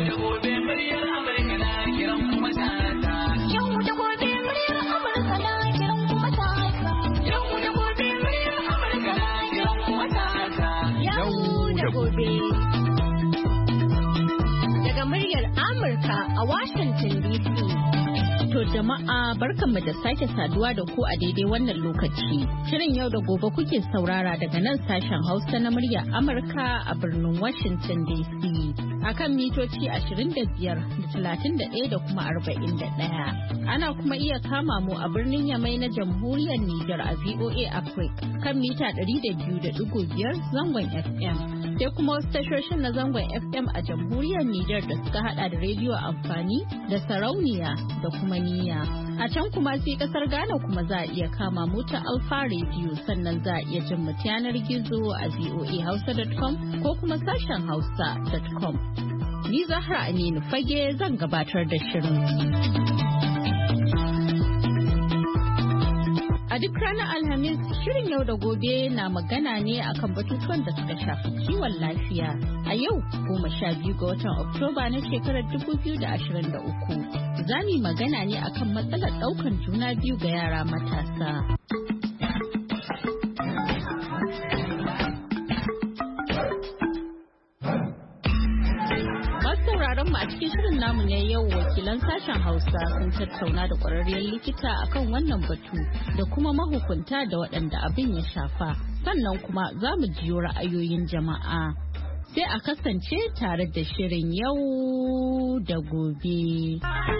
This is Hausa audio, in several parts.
Daga muryar Amurka a Washington DC. To jama'a barkanmu da sake saduwa da ku a daidai wannan lokaci. Shirin yau da gobe kuke saurara daga nan sashen Hausa na muryar Amurka a birnin Washington DC. Akan mitoci 25 da 31 da kuma 41. Ana kuma iya kama mu a birnin Yamai na Jamhuriyar Nijar a VOA Africa kan mita 200.5 zangon FM. Sai kuma wasu tashoshin na zangon FM a Jamhuriyar Nijar da suka hada da rediyo amfani da sarauniya da kuma niyya. A can kuma sai kasar Ghana kuma za a iya kama mu ta Alfa Radio sannan za a iya jin mu yanar gizo a voahausa.com ko kuma sashen hausa.com. Ni Zahra Aminu Fage zan gabatar da shirin. A duk ranar Alhamis, shirin yau da gobe na magana ne akan batutuwan da suka shafi kiwon lafiya. A yau, 12 ga watan Oktoba na shekarar 2023, za mu magana ne akan matsalar ɗaukan juna biyu ga yara matasa. mu a cikin shirin namu ne yau wakilan sashen Hausa sun tattauna da ƙwararriyar likita akan wannan batu da kuma mahukunta da waɗanda abin ya shafa. Sannan kuma za mu jiyo ra'ayoyin jama'a. Sai a kasance tare da shirin yau da gobe.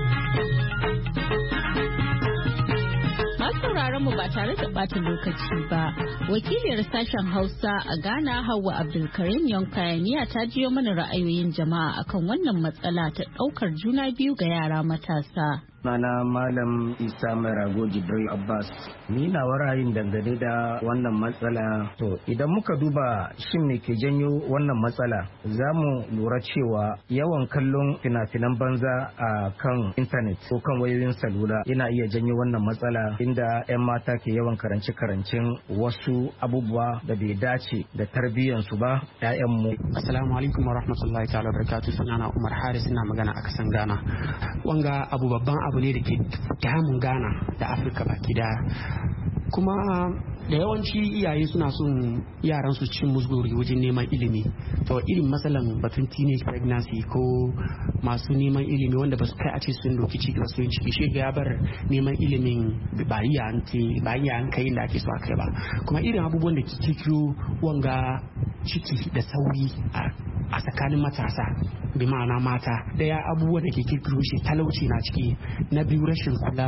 Sauraron mu ba tare da ɓata lokaci ba. Wakiliyar sashen Hausa a Ghana Hauwa Abdulkarim Yonkayaniya ta jiyo mana ra'ayoyin jama'a akan wannan matsala ta ɗaukar juna biyu ga yara matasa. Mana Malam Isa Mai Rago Jibril Abbas, ni na ra'ayin dangane da wannan matsala. To idan muka duba shin me ke janyo wannan matsala, za mu lura cewa yawan kallon fina-finan banza a kan intanet ko kan wayoyin salula yana iya janyo wannan matsala, inda 'yan mata ke yawan karance-karancen wasu abubuwa da bai dace da tarbiyyansu ba 'ya'yanmu. Assalamu alaikum wa rahmatullahi ta'ala wa barakatuh. Sunana Umar Haris, ina magana a kasan Ghana. Wanga abu babban abu ne da ke damun Ghana da Afirka baki daya, kuma da yawanci iyaye suna son yaran su cin musguri wajen neman ilimi. To irin matsalan batun teenage pregnancy ko masu neman ilimi wanda ba su kai a ce sun doki ciki ba su ciki, shi ya bar neman ilimin ba iya an kai da ake so a kai ba. Kuma irin abubuwan da ke kikiro wanga ciki da sauri a tsakanin matasa, bi ma'ana mata, daya abubuwan da ke kirkiro shi talauci na ciki, na biyu rashin kula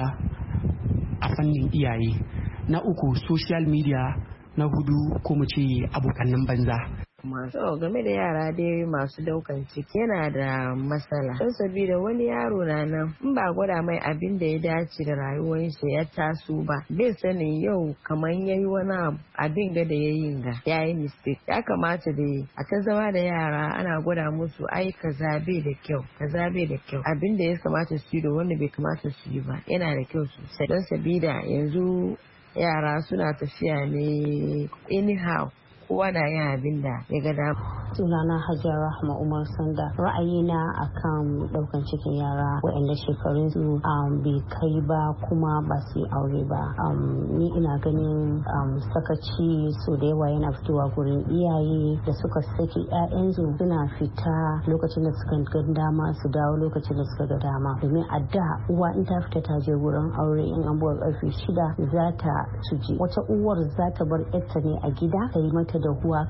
a fannin iyaye, na uku social media, na hudu ko mu ce abokanan banza. So game da yara dai masu daukan ciki yana da matsala don sabida wani yaro na nan in ba gwada mai abin da ya dace da rayuwar shi ya taso ba, bai sanin yau kamar yayi wani abin ga da yayi ga yayi mistake. Ya kamata da a ta zama da yara ana gwada musu ai kaza bai da kyau, kaza bai da kyau, abin da ya kamata su yi da wanda bai kamata su yi ba yana da kyau sosai, don sabida yanzu yara suna tafiya ne anyhow, kowa na yin abin da ya ga dama. Sunana Hajiya Rahma Umar Sanda. Ra'ayina akan daukan cikin yara waɗanda shekarun su bai kai ba kuma ba su yi aure ba. Ni ina ganin sakaci so da yawa yana fitowa gurin iyaye da suka saki 'ya'yansu suna fita lokacin da suka ga dama su dawo lokacin da suka ga dama. Domin a da uwa in ta fita ta je gurin aure in an buga karfe 6 za ta suje. Wata uwar za ta bar 'yarta ne a gida ta yi mata da huwa.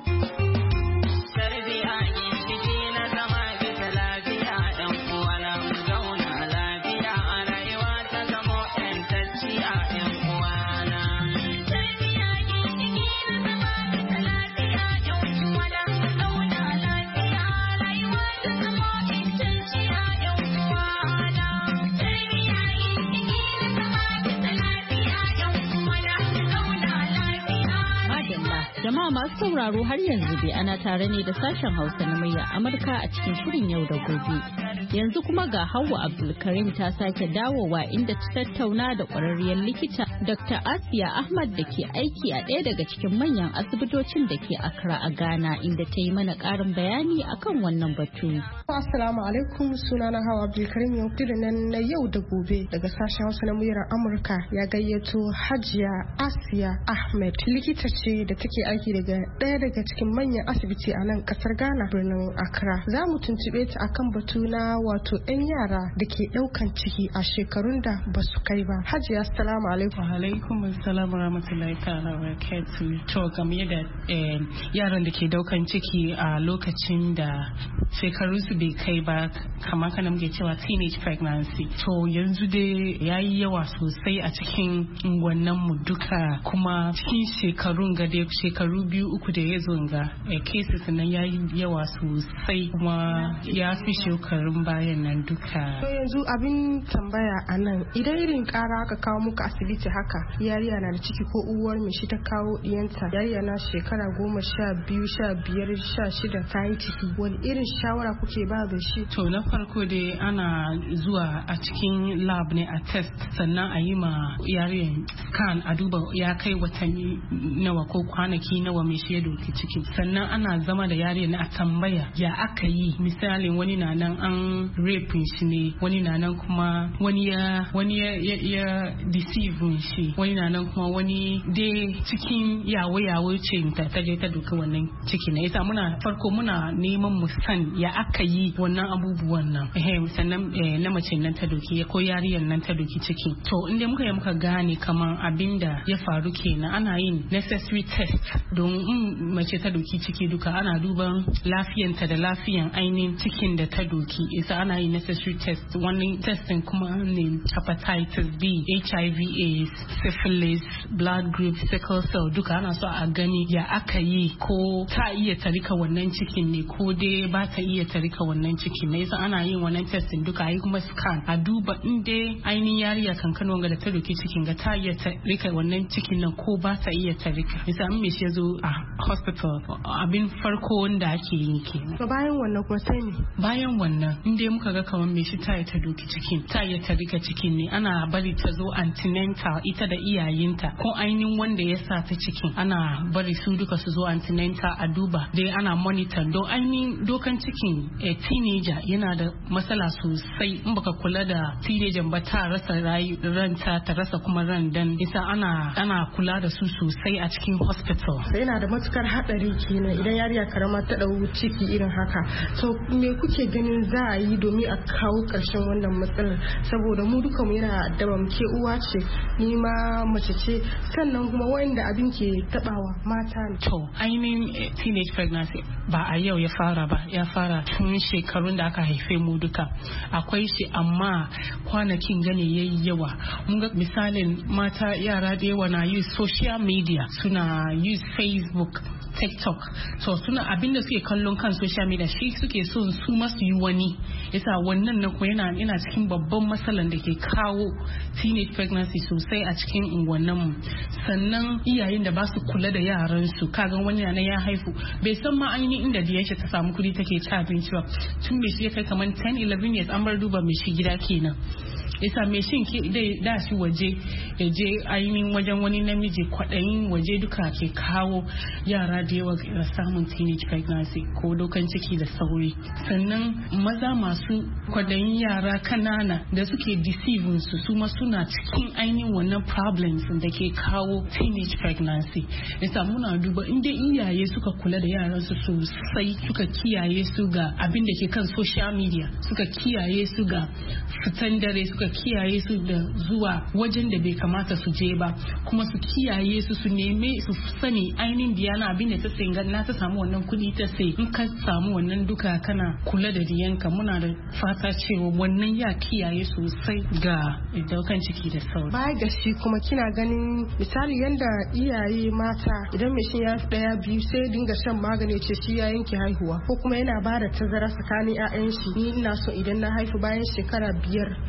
Jama'a masu sauraro har yanzu dai ana tare ne da sashen Hausa na murya Amurka a cikin shirin yau da gobe. Yanzu kuma ga Hauwa Abdulkarim ta sake dawowa inda ta tattauna da ƙwararriyar likita Dr. Asiya Ahmad da ke aiki a ɗaya daga cikin manyan asibitocin da ke Accra a Ghana, inda ta yi mana ƙarin bayani akan wannan batu. Assalamu alaikum, sunana Hawa Abdulkarim yau nan na yau da gobe daga sashen Hausa na muryar Amurka ya gayyato Hajiya Asiya Ahmed, likita ce da take aiki daga ɗaya daga cikin manyan asibiti a nan ƙasar Ghana, birnin Accra. Za mu tuntube ta akan batu na wato 'yan yara da ke ɗaukan ciki a shekarun da ba su kai ba. Hajiya, assalamu alaikum. Alaikum assalam warahmatullahi ta'ala barakatuh. To game da yaran da ke daukan ciki a lokacin da shekaru su bai kai ba, kamar kana muke cewa teenage pregnancy. To yanzu dai yayi yawa sosai a cikin wannan mu duka, kuma cikin shekarun ga dai shekaru 2-3 da ya zo ga cases nan yayi yawa sosai, kuma ya fi shekarun bayan nan duka. To yanzu abin tambaya a nan, idan irin kara aka kawo muka asibiti haka yariya na da ciki ko uwar mai shi ta kawo diyanta, yariya na shekara 12, 15, 16 ta yi ciki, wani irin shawara kuke ba da shi? To na farko dai ana zuwa a cikin lab ne a test, sannan a yi ma yariyan scan a duba ya kai watanni nawa ko kwanaki nawa mai shi ya doki ciki, sannan ana zama da yariyan a tambaya ya aka yi. Misalin wani na nan an rape shi ne, wani na nan kuma wani ya deceive shi, wani na nan kuma wani dai cikin yawo ce ta je ta doki wannan ciki na. Yasa muna neman mu san ya aka yi wannan abubuwan nan, sannan na mace nan ta doki ko yariyan nan ta doki ciki. To inda muka gane kaman abinda ya faru kenan, ana yin necessary test don mace ta doki ciki duka ana duban lafiyanta da lafiyan ainihin cikin da ta doki. Yasa ana yin necessary test, wani testing kuma ne hepatitis B, HIV/AIDS, syphilis, blood group, sickle cell, duka ana so a gani ya aka yi, ko ta iya tarika wannan cikin ne ko dai ba ta iya tarika wannan cikin ne. Yasa ana yin wannan testing duka, a yi kuma scan a duba inda ainihin yariya kankan wanga da ta doki cikin ga ta iya tarika wannan cikin nan ko ba ta iya tarika. Yasa in me shi ya zo a hospital, abin farko wanda ake yi kenan. To bayan wannan kuma sai ne? Bayan wannan inda muka ga kamar me shi ta iya ta doki cikin, ta iya tarika cikin ne, ana bari ta zo antenatal ita da iyayenta ko ainihin wanda ya sa ta cikin, ana bari su duka su zo antenatal a duba dai ana monitor don ainihin dokan cikin teenager yana da matsala sosai. In baka kula da teenager ba ta rasa ranta, ta rasa kuma ran, dan isa ana kula da su sosai a cikin hospital. Sai yana da matukar hadari kenan idan yariya karama ta dau ciki irin haka. So me kuke ganin za a yi domin a kawo karshen wannan matsalar? Saboda mu duka mu yana addaba, mu ke uwa ce, ni ma mace ce, sannan kuma wanda abin ke tabawa mata ne. To ainihin teenage pregnancy ba a yau ya fara ba, ya fara tun shekarun da aka haife mu duka akwai shi, amma kwanakin gane yayi yawa. Mun ga misalin mata yara da yawa na use social media, suna use Facebook, TikTok, so suna abinda suke kallon kan social media shi suke so su masu yi wani. Yasa wannan na ko yana cikin babban matsalan da ke kawo teenage pregnancy sosai a cikin unguwannin mu. Sannan iyayen da ba su kula da yaran su, kaga wani na ya haifu bai san ma ainihin inda diyar shi ta samu kudi take ci abinci ba, tun bai shi ya kai kamar 10-11 years an bar duba mai shi gida kenan. Yasa mai shin dai da shi waje ya je ainihin wajen wani namiji, kwaɗayin waje duka ke kawo yara da yawa ga samun teenage pregnancy ko dokan ciki da sauri. Sannan maza masu kwaɗayin yara kanana da suke deceiving su ma suna cikin ainihin wannan problems da ke kawo teenage pregnancy. Yasa muna duba inda iyaye suka kula da yaran su sosai, suka kiyaye su ga abin da ke kan social media, suka kiyaye su ga fitan dare, suka kiyaye su da zuwa wajen da bai kamata su je ba, kuma su kiyaye su neme su sani ainihin diyana abin da ta sayi na ta samu wannan kudi ta sai. In ka samu wannan duka kana kula da diyanka, muna da fata cewa wannan ya kiyaye sosai ga daukan ciki da sauri. Baya ga shi kuma kina ganin misali yanda iyaye mata idan mai shi ya 1-2 sai dinga shan magani ce shi ya yanke haihuwa, ko kuma yana ba da tazara tsakanin 'ya'yan shi, ni ina so idan na haifu bayan shekara 5 sannan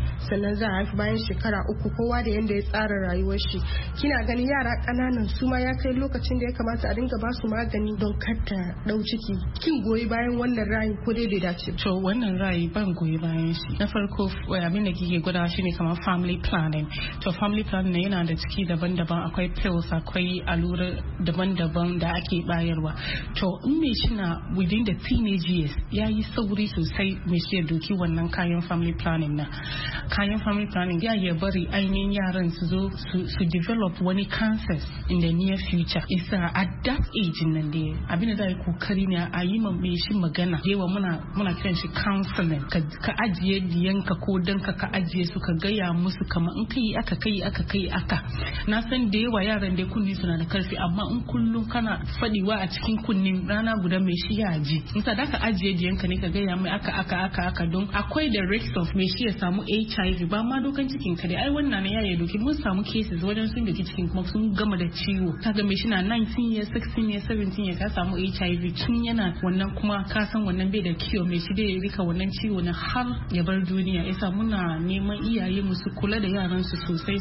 nan za a haifi bayan shekara 3 kowa da yanda ya tsara rayuwar shi. Kina ganin yara ƙananan su ma ya kai lokacin da ya kamata a dinga ba su magani don kar ta dau ciki. Kin goyi bayan wannan ra'ayi ko dai bai dace? To wannan ra'ayi ban goyi bayan shi. Na farko abin da kike gwada shi ne kamar family planning. To family planning yana da ciki daban-daban, akwai pills, akwai allura daban-daban da ake bayarwa. To in me shi na within the teenage years ya yi sauri sosai me shi ya doki wannan kayan family planning na. Kayan family planning ya bari ainihin yaran su zo su develop wani cancers in the near future. Isa at that age nan dai abin da zai kokari ne a yi me shi magana. Yawa muna kiran shi counseling. Ka ajiye diyanka ko danka ka ajiye su ka gaya musu kamar in kai aka. Na san da yawa yaran dai kunni suna da karfi amma in kullum kana fadiwa a cikin kunnin rana guda mai shi ya ji. In ka daka ajiye diyanka ne ka gaya mai aka don akwai da risk of mai shi ya samu HIV ba ma dokan cikin ka dai ai wannan ya yi doki mun samu cases wajen sun doki cikin kuma sun gama da ciwo. Kaga mai shi na 19 years 16 years 17 years ya samu HIV tun yana wannan kuma ka san wannan bai da kiyo mai shi dai rika wannan ciwo na har ya bar duniya. Yasa muna neman iyaye mu su kula da yaran su sosai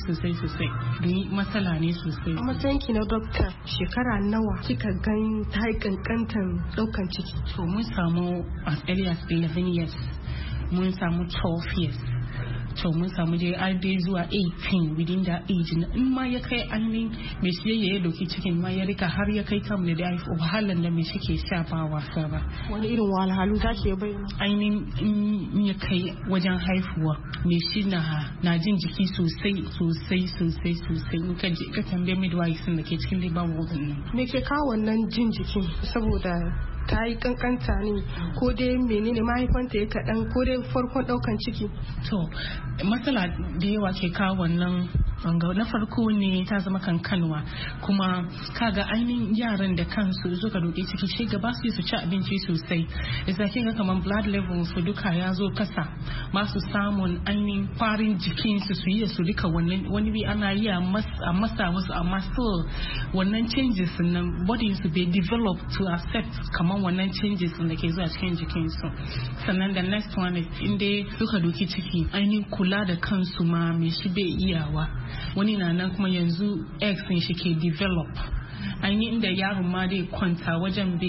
don matsala ne sosai. A matsayin ki na doctor shekara nawa kika gan ta yi kankantan daukan ciki? To mun samu as early as 11 years, mun samu 12 years. To mun samu dai zuwa 18 within that age. In ma ya kai ainihin mai shi ya doki cikin ma ya rika har ya kai kam da dai wahalan da mai shi ke sha ba wasa ba. Wani irin wahalhalu za ki bayyana? Ainihin in ya kai wajen haifuwa mai shi na jin jiki sosai. In ka tambaye midwives da ke cikin dai babu wannan. Me ke kawo wannan jin jikin? Saboda ta yi kankanta ne ko dai menene mahaifanta ya kaɗan ko dai farkon ɗaukan ciki? To matsala da yawa ke kawo wannan na farko ne ta zama kankanwa kuma kaga ainihin yaran da kansu suka doke ciki shi gaba su ci abinci sosai. Isa kin ga kaman blood level su duka ya zo kasa ba su samun ainihin farin jikin su yi su duka wani bi ana yi a masa musu amma still wannan changes nan body su bai develop to accept kaman wannan changes da ke zuwa cikin jikin su. Sannan the next one is inda suka doki ciki ainihin kula da kansu ma me shi bai iyawa. Wani na nan kuma yanzu eggs din shi ke develop ainihin inda yaron ma dai kwanta wajen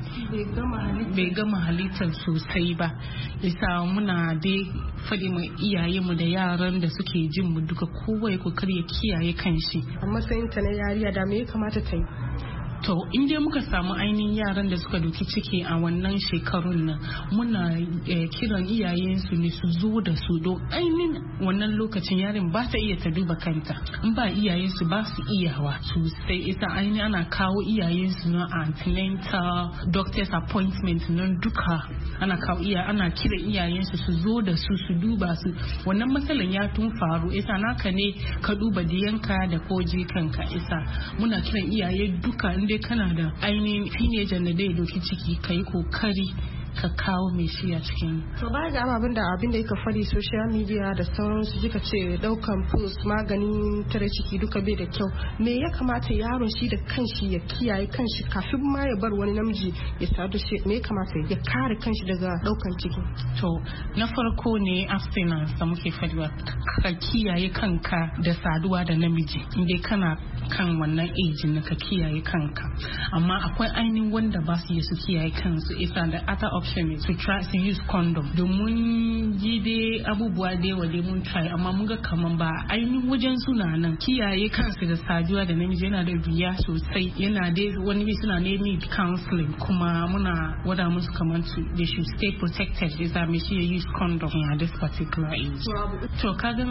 bai gama halittar sosai ba. Isa muna dai faɗi mu iyaye mu da yaran da suke jin mu duka kowa ya kokari ya kiyaye kanshi. A matsayin ta na yariya da me ya kamata ta yi? To in dai muka samu ainihin yaran da suka doki ciki a wannan shekarun nan muna kiran iyayensu ne su zo da su don ainihin wannan lokacin yarin ba ta iya ta duba kanta. In ba iyayensu ba su iyawa sosai. Ita ainihin ana kawo iyayensu na antenatal doctor's appointment nan duka ana kawo ana kiran iyayensu su zo da su duba su. Wannan matsalan ya tun faru isa naka ne ka duba diyanka da ko jikanka. Isa muna kiran iyaye duka dai kana da ainihin teenager da dai doki ciki ka yi kokari ka kawo mai shi a cikin. To ba ga abin da yake fadi social media da sauransu kika ce daukan pills maganin tare ciki duka bai da kyau. Me ya kamata yaron shi da kanshi ya kiyaye kanshi kafin ma ya bar wani namiji ya sadu shi? Me ya kamata ya kare kanshi daga daukan ciki? To na farko ne abstinence da muke fadiwa ka kiyaye kanka da saduwa da namiji inda kana kan wannan age na ka kiyaye kanka. Amma akwai ainihin wanda ba su yi su kiyaye kansu. Isa da other option is to try to use condom. Domin yi dai abubuwa da yawa dai mun try amma mun ga kaman ba ainihin wajen suna nan kiyaye kansu da saduwa da namiji yana da wuya sosai. Yana dai wani bi suna need counseling kuma muna wada musu kaman they should stay protected. Isa me shi ya use condom at this particular age. To kaga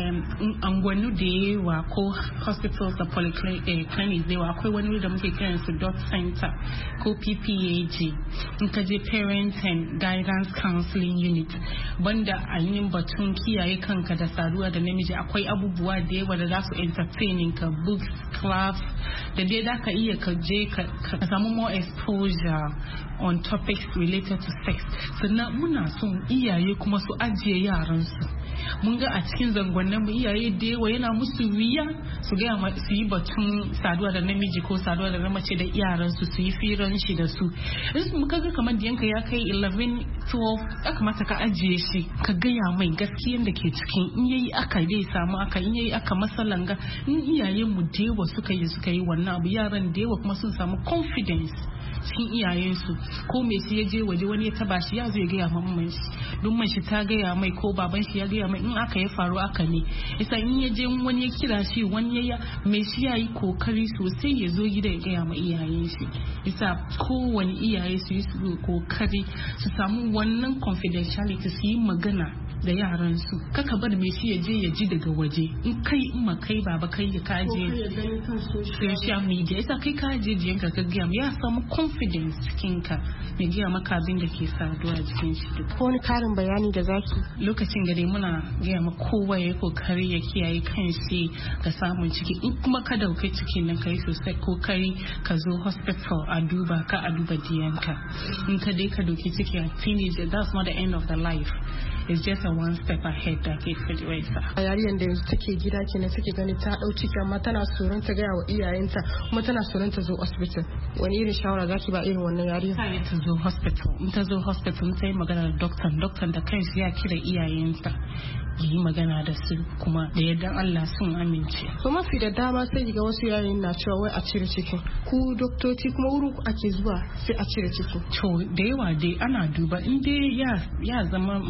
angwanu da yawa ko hospitals da polyclinics da yawa akwai wani da muke kiran su dot center ko PPAG. In ka je parent and guidance counseling unit banda a yin batun kiyaye kanka da saduwa da namiji akwai abubuwa da yawa da za su entertaining ka books class da dai da ka iya ka je ka samu more exposure on topics related to sex. Sannan muna son iyaye kuma su ajiye yaransu mun ga a cikin zangonnin mu iyaye da yawa yana musu wuya su ga su yi batun saduwa da namiji ko saduwa da mace da yaran su yi firan shi da su. In muka ga kamar diyanka ya kai 11 12 ya kamata ka ajiye shi ka gaya mai gaskiyan da ke cikin in yayi aka dai samu aka in yayi aka masalan ga in iyayen mu da yawa suka yi wannan abu yaran da yawa kuma sun samu confidence cikin iyayensu ko me shi ya je waje wani ya taba shi ya zo ya gaya mamman shi don man shi ta gaya mai ko baban shi ya gaya mai in aka ya faru aka ne isa in ya je wani ya kira shi wani ya mai shi ya yi kokari sosai ya zo gida ya gaya ma iyayen shi isa kowane iyaye su yi kokari su samu wannan confidentiality su yi magana da yaran su kaka bar mai shi ya je ya ji daga waje in kai in ma kai baba kai ya kaje social media isa kai kaje jiyanka ka gaya ya samu confidence cikin ka ya gaya maka abin da ke saduwa jikin shi duk wani karin bayani da zaki lokacin gare muna gaya ma kowa ya kokari ya kiyaye kan shi ga samun ciki in kuma ka dauke cikin nan kai sosai kokari ka zo hospital a duba diyanka in ka dai ka dauki ciki a teenager that's not the end of the life. It's just a one step ahead da ke fadiwaisa. A yariyar da yanzu take gida kenan take gani ta dau ciki amma tana tsoron ta gaya wa iyayenta kuma tana tsoron ta zo hospital. Wani irin shawara zaki ba irin wannan yariyar? Sai ta zo hospital. In ta zo hospital ta yi magana da doctor da kanshi ya kira iyayenta. Yi magana da su kuma da yadda Allah sun amince. To mafi da dama sai ga wasu yayin na cewa wai a cire ciki. Ku doktoci kuma wurin ku ake zuwa sai a cire ciki. To da yawa dai ana duba in dai ya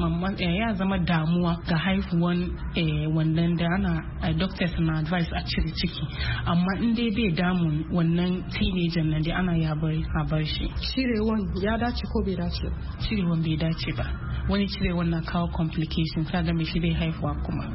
zama damuwa ga haihuwan wannan da ana doctors na advice a cire ciki amma in dai bai damun wannan teenager nan dai ana ya bar shi. Cirewan ya dace ko bai dace? Cirewan bai dace ba. Wani cirewan na kawo complications kaga mai shi bai haihuwa kuma.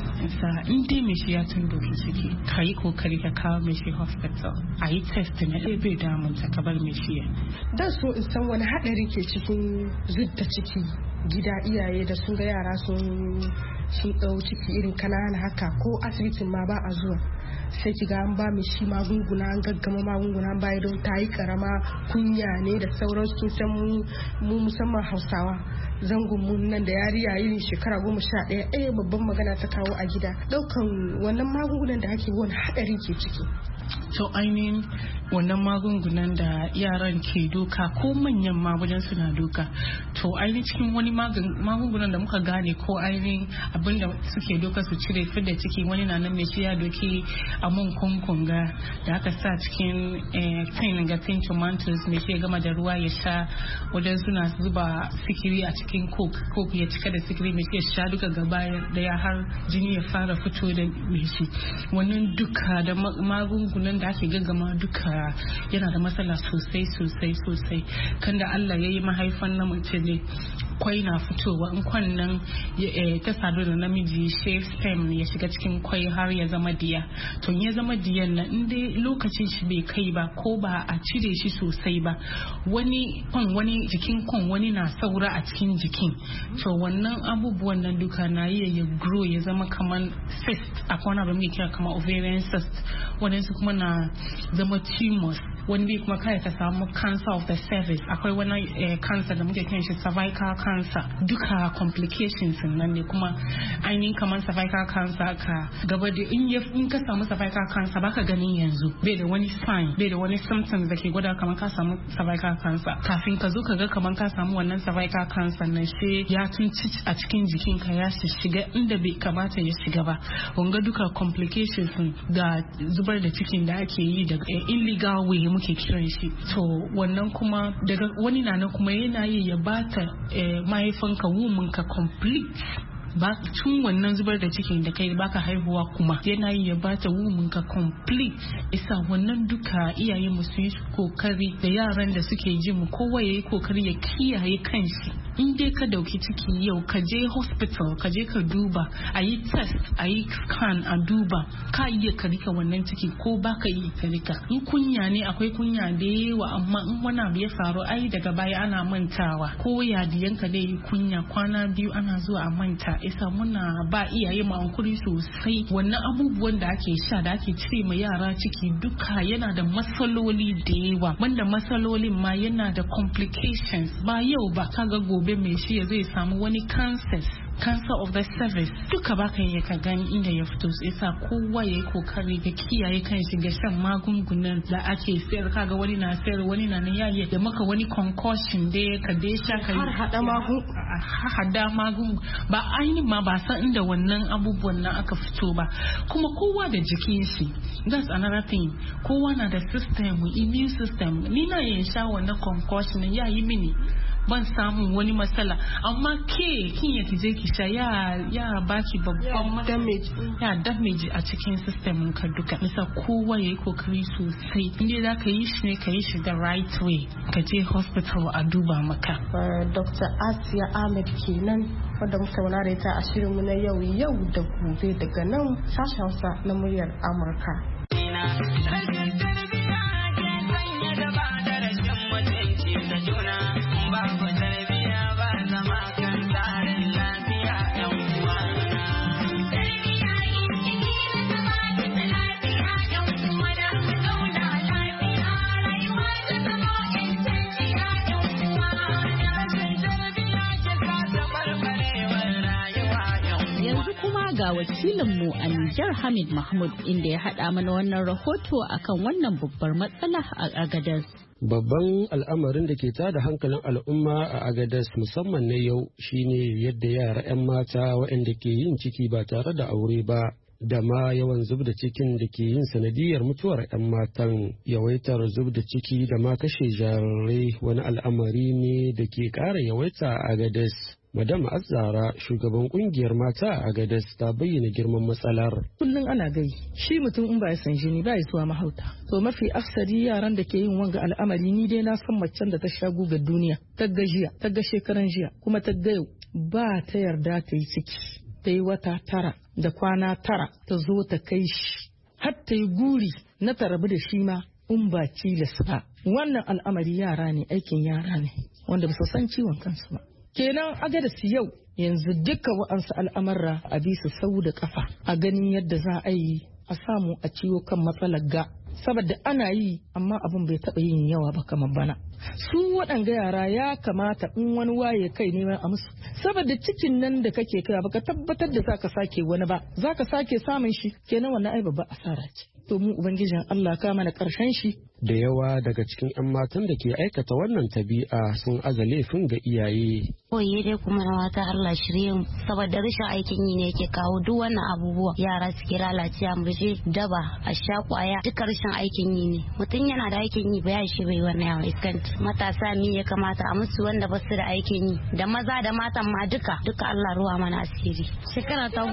In dai mai shi ya tun doki ciki ka yi kokari ka kawo mai shi hospital a yi test na bai damun ta ka bar mai shi. Dan so in san wani haɗari ke cikin zudda ciki gida iyaye da sun ga yara sun ɗau ciki irin kanana haka ko asibitin ma ba a zuwa sai ki ga an ba mu shi magunguna an gaggama magunguna an bayar don ta yi karama kunya ne da sauran sun san mu musamman Hausawa zangon mun nan da yariya irin shekara 11 babban magana ta kawo a gida daukan wannan magungunan da ake wani hadari ke ciki. To ainihin wannan magungunan da yaran ke doka ko manyan ma wajen suna doka to ainihin cikin wani magungunan da muka gane ko ainihin abinda suke doka su cire fidda ciki wani na nan mai shi ya doki amon kunkunga da aka sa cikin tin tomatoes mai shi ya gama da ruwa ya sha wajen suna zuba sikiri a cikin coke ya cika da sikiri mai shi ya sha duka gaba daya har jini ya fara fito da mai shi wannan duka da magungunan da ake gaggama duka yana da matsala sosai kan da Allah ya yi mahaifan na mace ne kwai na fitowa in kwannan ta sadu da namiji shave sperm ya shiga cikin kwai har ya zama diya to ya zama diyan nan in dai lokacin shi bai kai ba ko ba a cire shi sosai ba wani jikin kwan wani na saura a cikin jikin to wannan abubuwan nan duka na iya ya grow ya zama kaman cyst akwai wani abu mai kira kamar ovarian cyst wadansu kuma na zama tumors wani bai kuma kai ka samu cancer of the cervix akwai wani cancer da muke kiran shi cervical cancer duka complications nan ne kuma ainihin kamar cervical cancer ka gaba da in ka samu cervical cancer baka ganin yanzu bai da wani sign bai da wani symptoms da ke gwada kamar ka samu cervical cancer kafin ka zo ka ga kamar ka samu wannan cervical cancer nan sai ya tunci a cikin jikinka ya shiga inda bai kamata ya shiga ba wanga duka complications da zubar da cikin da ake yi da illegal way muke kiran shi to wannan kuma daga wani na kuma yana yi ya bata mahaifanka wuminka complete ba tun wannan zubar da cikin da kai baka haihuwa kuma yana yi ya bata wuminka complete isa wannan duka iyaye mu su yi kokari da yaran da suke ji mu kowa yayi kokari ya kiyaye kanshi in dai ka dauki ciki yau ka je hospital ka je ka duba a yi test a yi scan a duba ka iya ka rika wannan ciki ko baka iya ka rika in kunya ne akwai kunya da yawa amma in wani abu ya faru ai daga baya ana mantawa ko yadiyanka dai kunya kwana biyu ana zuwa a manta isa muna ba iyaye mu hankuri sosai wannan abubuwan da ake sha da ake cire ma yara ciki duka yana da matsaloli da yawa banda matsalolin ma yana da complications ba yau ba kaga gobe gobe mai shi ya zai samu wani cancer of the cervix duka baka yi ka gani inda ya fito. Sai sa kowa ya yi kokari ga kiyaye kan shi ga shan magungunan da ake sayar. Kaga wani na sayar, wani na yayi da maka wani concussion da ka dai sha kai har hada magungun ba ainihin ma ba san inda wannan abubuwan nan aka fito ba. Kuma kowa da jikin shi, that's another thing. Kowa na da system, immune system. Ni na yin sha wannan concussion ya yi mini ban samun wani matsala, amma kin yake je ki sha ya baki babban damage a cikin system ka duka. Nisa kowa yayi kokari sosai, inda za ka yi shi ne ka yi shi the right way, ka je hospital a duba maka. Dr. Asiya Ahmed kenan wadda muka tauna da ita a shirinmu na yau da gobe daga nan sashen Hausa na muryar Amurka. Ga wakilinmu a Nijar Hamid Mahmud inda ya haɗa mana wannan rahoto akan wannan babbar matsala a Agadez. Babban al'amarin da ke tada hankalin al'umma a Agadez musamman na yau shine yadda yara 'yan mata waɗanda ke yin ciki ba tare da aure ba da ma yawan zub da cikin da ke yin sanadiyar mutuwar 'yan matan. Yawaitar zub da ciki da ma kashe jarirai wani al'amari ne da ke ƙara yawaita a Agadez. Madam Azzara, shugaban kungiyar mata a Agadez, ta bayyana girman matsalar. Kullum ana gai, shi mutum in ba ya san jini ba ya zuwa mahauta. To mafi aksari yaran da ke yin wanga al'amari, ni dai na san macen da ta sha gugar duniya, ta ga jiya, ta ga shekaran jiya, kuma ta ga yau ba ta yarda ta yi ciki. Ta yi wata 9 da kwana 9 ta zo ta kai shi. Har ta yi guri na ta rabu da shi ma in ba tilas ba. Wannan al'amari yara ne, aikin yara ne, wanda ba su san ciwon kansu ba. Kenan Agadez yau yanzu duka wa'ansu al'amarra a bisa sau da kafa a ganin yadda za a yi a samu a ciwo kan matsalar ga, saboda ana yi amma abin bai taɓa yin yawa ba kamar bana. Su waɗanga yara ya kamata in wani waye kai ne a musu, saboda cikin nan da kake kira baka tabbatar da zaka sake wani ba, zaka sake samun shi, kenan wannan ai babba asara ce. To mu ubangijin Allah ka mana karshen shi. Da yawa daga cikin 'yan matan da ke aikata wannan tabi'a sun aza laifin ga iyaye. Koyi dai kuma na wata Allah shirye mu, saboda rashin aikin yi ne yake kawo duk wannan abubuwa. Yara suke lalacewa, mu je daba, a sha kwaya, duka rashin aikin yi ne. Mutum yana da aikin yi ba ya shi bai wannan yawan iskanci. Matasa mi ya kamata a musu wanda ba su da aikin yi, da maza da matan ma duka Allah ruwa mana asiri. Shekara ta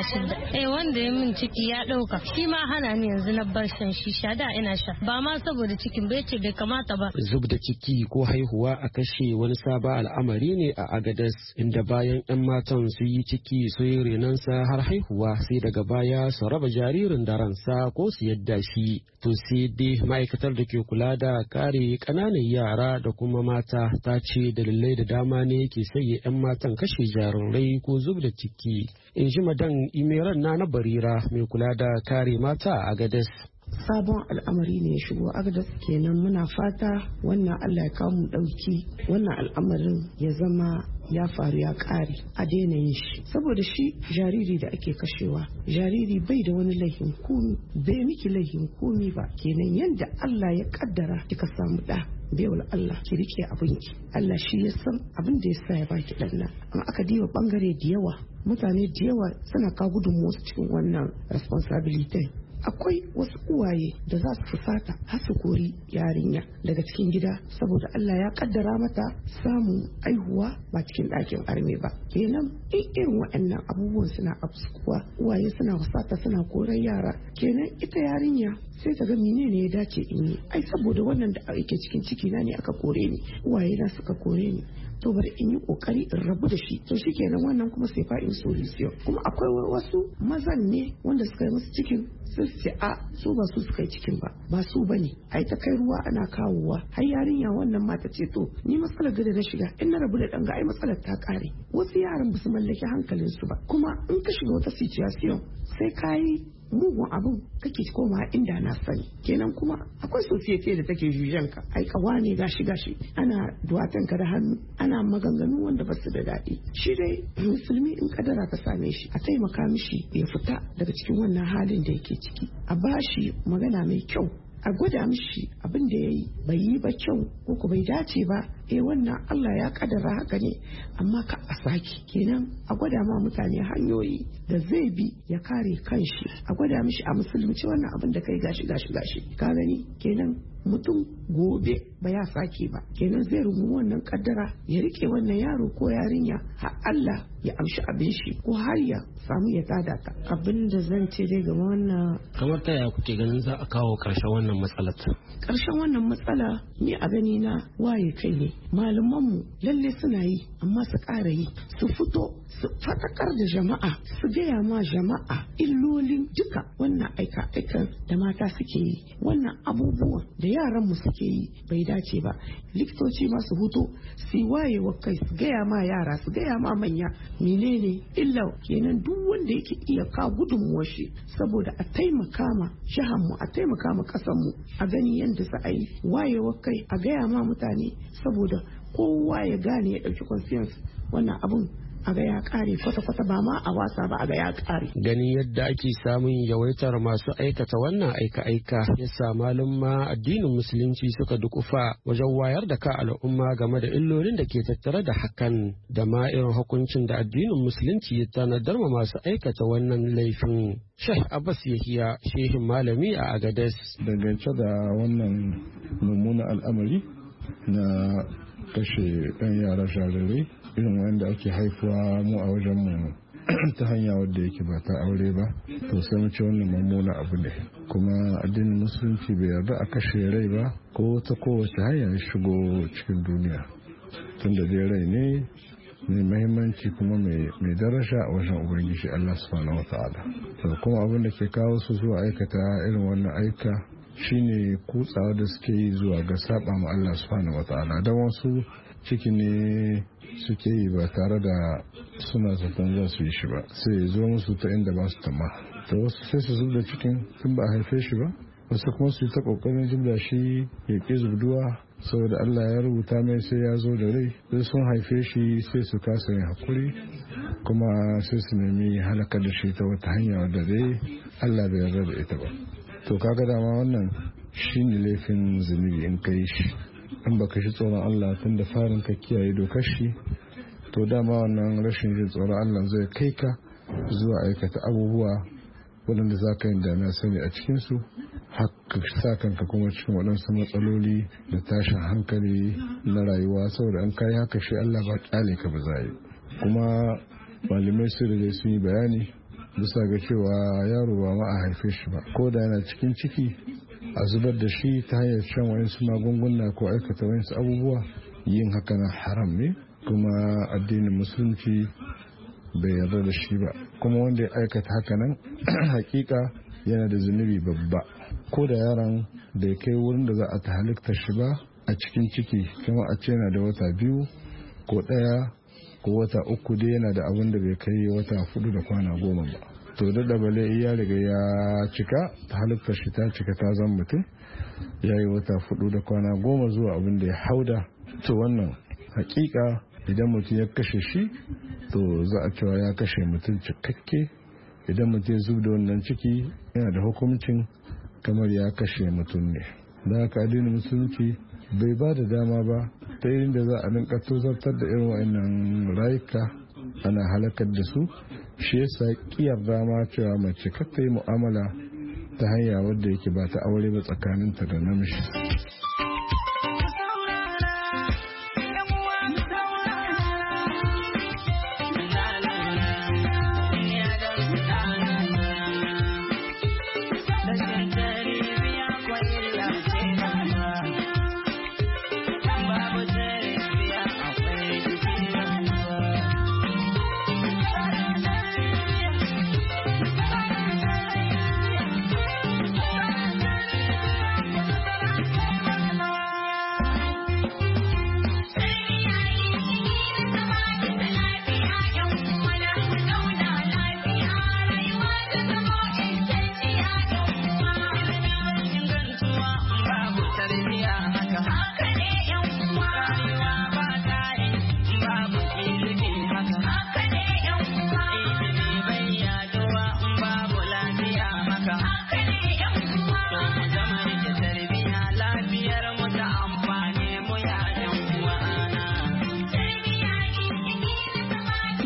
16. Wanda ya min ciki ya ɗauka, shi ma hana ni yanzu na bar shan shisha, da ina sha ba ma saboda cikin bai ce bai kamata ba. Zub da ciki ko haihuwa a kashe wani sabon al'amari ne a Agadez, inda bayan 'yan matan su yi ciki su yi renansa har haihuwa sai daga baya su raba jaririn da ransa ko su yadda shi. To sai dai ma'aikatar da ke kula da kare ƙananan yara da kuma mata ta ce dalilai da dama ne ke sanya 'yan matan kashe jarirai ko zub da ciki. In ji madan Imeran na Barira mai kula da kare mata a Agadez. Sabon al'amari ne ya shigo Agadez, kenan muna fata wannan Allah ya kawo mu dauki wannan al'amarin ya zama ya faru ya kare a daina yin shi, saboda shi jariri da ake kashewa, jariri bai da wani laifin komi, bai miki laifin komi ba. Kenan yanda Allah ya kaddara kika samu da baiwal Allah ki rike abinki, Allah shi ya san abin da ya sa ya baki dan nan. Amma aka diba bangare da yawa, mutane da yawa suna kawo gudunmuwa cikin wannan responsibility. Akwai wasu uwaye da za su fusata har su kori yarinya daga cikin gida saboda Allah ya kaddara mata samun aihuwa ba cikin ɗakin arme ba. Kenan irin waɗannan abubuwan suna afkuwa, uwaye suna fusata suna koran yara. Kenan ita yarinya sai ta ga menene ya dace in yi, ai saboda wannan da ake cikin ciki na ne aka kore ni, uwaye na suka kore ni, to bari in yi kokari in rabu da shi. To shikenan wannan kuma sai fa in solution. Kuma akwai wasu mazan ne wanda suka yi musu cikin sun ce a su ba su suka yi cikin ba su bane, ai ta kai ruwa ana kawowa har yarinya wannan mata ce to ni matsalar gada na shiga in na rabu da danga ai matsalar ta kare. Wasu yaran ba su mallaki hankalin su ba, kuma in ka shiga wata situation sai ka yi mugun abin kake koma inda na sani. Kenan kuma akwai sosiyete da take jujen ka, ai kawa ne gashi ana duwatan ka da hannu, ana maganganu wanda ba su da daɗi. Shi dai musulmi in kadara ka same shi, a taimaka mishi ya fita daga cikin wannan halin da yake ciki, a bashi magana mai kyau, a gwada mishi abin da ya yi bai yi ba kyau ko bai dace ba, wannan Allah ya kadara haka ne, amma ka a saki. Kenan a gwada ma mutane hanyoyi da zai bi ya kare kanshi, a gwada mishi a musulunci wannan abin da kai gashi ka gani. Kenan mutum gobe ba ya sake ba, kenan zai rumu wannan kaddara ya rike wannan yaro ko yarinya har Allah ya amshi abin shi ko har ya samu ya tada ta. Abin da zan ce dai game wannan, kamar ta yaya kuke ganin za a kawo karshen wannan matsalar? Karshen wannan matsala ni a gani na waye kai ne. Malamanmu lalle suna yi, amma su ƙara yi, su fito su faɗakar da jama'a, su gaya ma jama'a illolin duka wannan aika-aikan da mata suke yi, wannan abubuwan da yaranmu suke yi bai dace ba. Likitoci ma su huto su wayewa kai, su gaya ma yara, su gaya ma manya menene illa. Kenan duk wanda yake iya ka gudunmuwar shi saboda a taimaka ma jihanmu, a taimaka ma ƙasarmu, a gani yadda za a yi wayewa kai, a gaya ma mutane saboda kowa ya gane ya ɗauki conscience wannan abun a ga ya kare kwata-kwata, ba ma a wasa ba, a ga ya kare. Ganin yadda ake samun yawaitar masu aikata wannan aika-aika ya sa malumma addinin musulunci suka dukufa wajen wayar da ka al'umma game da illolin da ke tattare da hakan, da ma irin hukuncin da addinin musulunci ya tanadar ma masu aikata wannan laifin. Sheikh Abbas Yahiya, shehin malami a Agades. Dangance da wannan mummunan al'amari na kashe ɗan yara shararre irin wanda ake haifuwa mu a wajen mu ta hanya wadda yake ba ta aure ba, to sai mu ce wannan mummuna abu ne, kuma addinin musulunci bai yarda a kashe rai ba ko ta kowace hanya ya shigo cikin duniya, tunda dai rai ne mai mahimmanci kuma mai daraja a wajen ubangiji Allah subhanahu wataala. To kuma abin da ke kawo su zuwa aikata irin wannan aika shine kutsawa da suke yi zuwa ga saba ma Allah subhanahu wataala, dan wasu ciki ne suke yi ba tare da suna zaton za su yi shi ba, sai zo musu ta inda ba su tama. To wasu sai su zubda cikin tun ba a haife shi ba, wasu kuma su yi ta kokarin zubda shi ya ƙi zubduwa saboda Allah ya rubuta mai sai ya zo da rai, sai sun haife shi sai su kasa yin hakuri, kuma sai su nemi halakar da shi ta wata hanya wadda dai Allah bai yarda da ita ba. To kaga dama wannan shine laifin zunubi in kai shi, in baka shi tsoron Allah tun da farin ka kiyaye dokar shi, to dama wannan rashin jin tsoron Allah zai kai ka zuwa aikata abubuwa waɗanda za ka yi da na sani a cikinsu, haka sa kanka kuma cikin waɗansu matsaloli da tashin hankali na rayuwa, saboda an kai haka shi Allah ba kyale ka ba za yi. Kuma malamai su da sun yi bayani bisa ga cewa yaro ba ma a haife shi ba, ko da yana cikin ciki a zubar da shi ta hanyar shan wayansu magunguna ko aikata wayansu abubuwa, yin haka na haram ne, kuma addinin musulunci bai yarda da shi ba. Kuma wanda ya aikata haka nan hakika yana da zunubi babba, ko da yaron da ya kai wurin da za a ta halitta shi ba a cikin ciki, kuma a ce yana da wata 2 ko 1 ko wata 3 dai yana da abin da bai kai wata 4 da kwana 10 ba. To da bale ya riga ya cika, ta halittar shi ta cika, ta zama mutum, ya yi wata 4 da kwana 10 zuwa abin da ya hauda. To wannan hakika idan mutum ya kashe shi, to za a cewa ya kashe mutum cikakke. Idan mutum ya zub da wannan ciki, yana da hukuncin kamar ya kashe mutum ne. Da haka addinin musulunci bai ba da dama ba ta irin da za a rinka tozartar da irin wa'annan rayuka ana halakar da su. Shi yasa kiyar dama cewa mace kar ta yi mu'amala ta hanya wadda yake ba ta aure ba tsakaninta da namiji.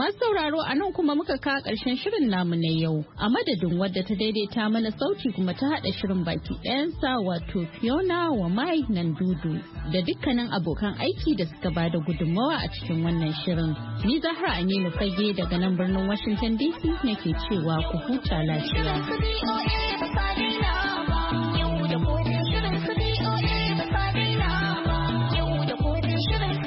Masu sauraro a nan kuma muka kawo ƙarshen shirin namu na yau. A madadin wadda ta daidaita mana sauti kuma ta haɗa shirin baki ɗayansa wato Fiona wa Mai Nandudu da dukkanin abokan aiki da suka bada gudunmawa a cikin wannan shirin. Ni Zahra Aminu Fage daga nan birnin Washington DC nake cewa ku huta lafiya.